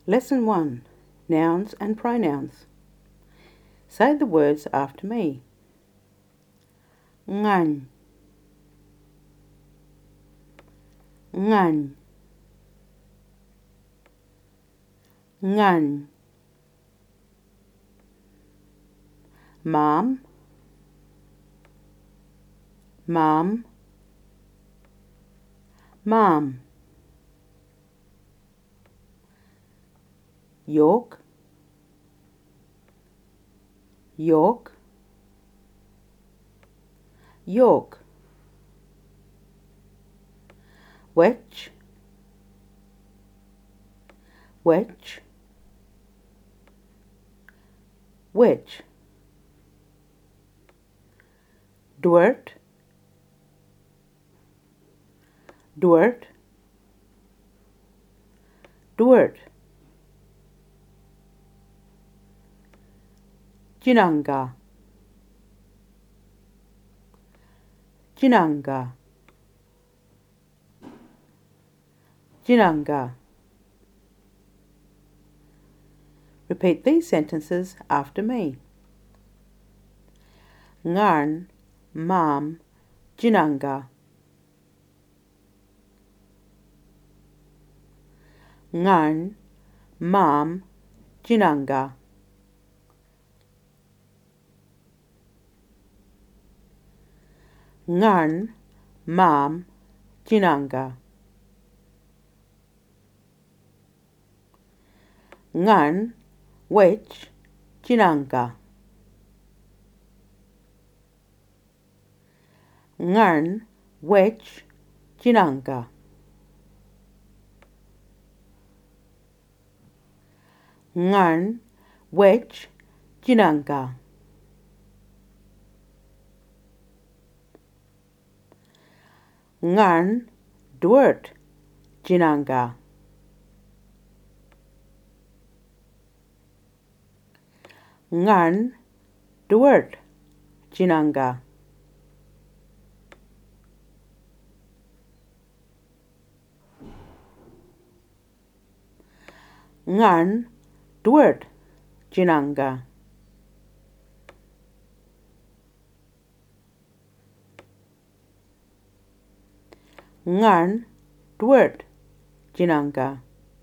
Lesson 1. Nouns and pronouns. Say the words after me. Ngan, ngan, ngan. Mom, mom, mom. York, York, York. Wedge, wedge, wedge. Dwert, dwert, dwert. Jinanga, Jinanga, Jinanga. Repeat these sentences after me. Ngarn, Mam, Jinanga. Ngarn, Mam, Jinanga. Ngarn, Mam, Jinanga. Ngarn, Wedge, Jinanga. Ngarn, Wedge, Jinanga. Ngarn, Wedge, Jinanga. Ngarn, Dwert, Jinanga. Ngarn, Dwert, Jinanga. Ngarn, Dwert, Jinanga. Ngarn, Dwert, Jinanga.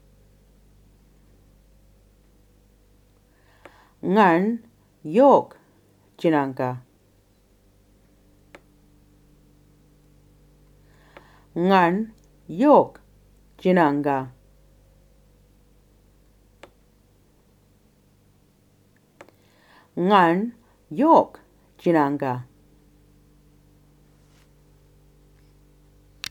Ngarn, York, Jinanga. Ngarn, York, Jinanga. Ngarn, York, Jinanga.